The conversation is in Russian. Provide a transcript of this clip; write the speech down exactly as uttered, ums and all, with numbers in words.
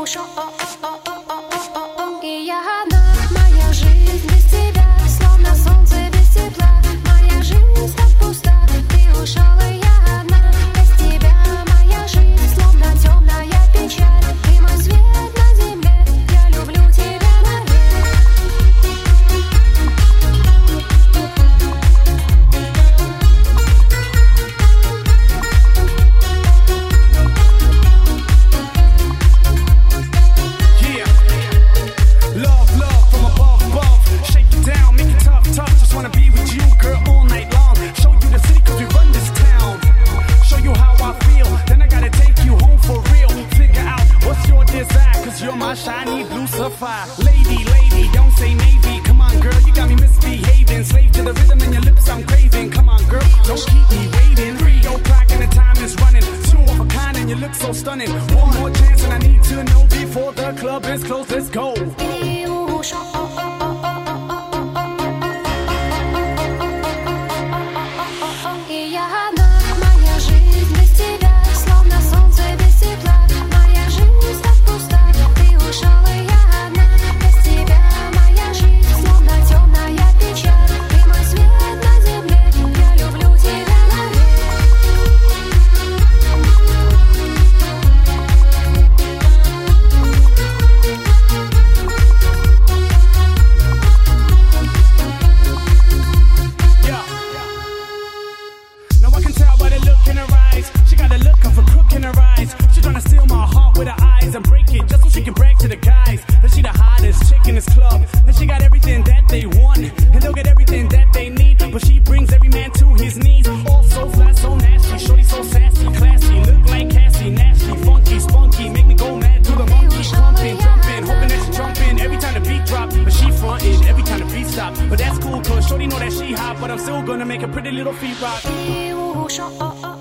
ушел. И я одна, моя жизнь без тебя, словно солнце без тепла. Моя жизнь так пуста, ты ушел, и я одна. Без тебя моя жизнь, словно темная печаль. Ты мой свет на земле, я люблю тебя навек. Yeah, love, love from above, above. Shake it down, make it tough, tough. Just wanna be with you, girl, all night long. Show you the city 'cause we run this town. Show you how I feel, then I gotta take you home for real. Figure out what's your desire, 'cause you're my shiny blue sapphire. Lady, lady, don't say maybe. Come on, girl, you got me misbehaving. Slave to the rhythm in your lips, I'm craving. Come on, girl, don't keep me waiting. Three o'clock and the time is running. Two of a kind and you look so stunning. One more chance and I need to know before the club is closed. Let's go. Ты ушел. И я одна, моя жизнь без тебя, словно солнце без тепла. Моя жизнь так пуста, ты ушел, и я одна. Без тебя моя жизнь, словно темная печаль. Ты мой свет на земле, я люблю тебя навек. Yeah. Now I can tell by the look in her eyes. She got a look of a crook in her eyes. She tryna steal my heart with her eyes and break it just so she can brag to the guys that she the hottest chick in this club. And she got everything that they want, and they'll get everything that they need. But she brings every man to his knees. All so flat, so nasty. Shorty so sassy, classy. Look like Cassie, nasty, funky, spunky. Make me go mad to the monkey. Pumping, jumping, hoping that she jumping every time the beat drop. But she frontin' every time the beat stop. But that's cool, 'cause shorty know that she hot. But I'm still gonna make a pretty little feet rock. Ты ушел.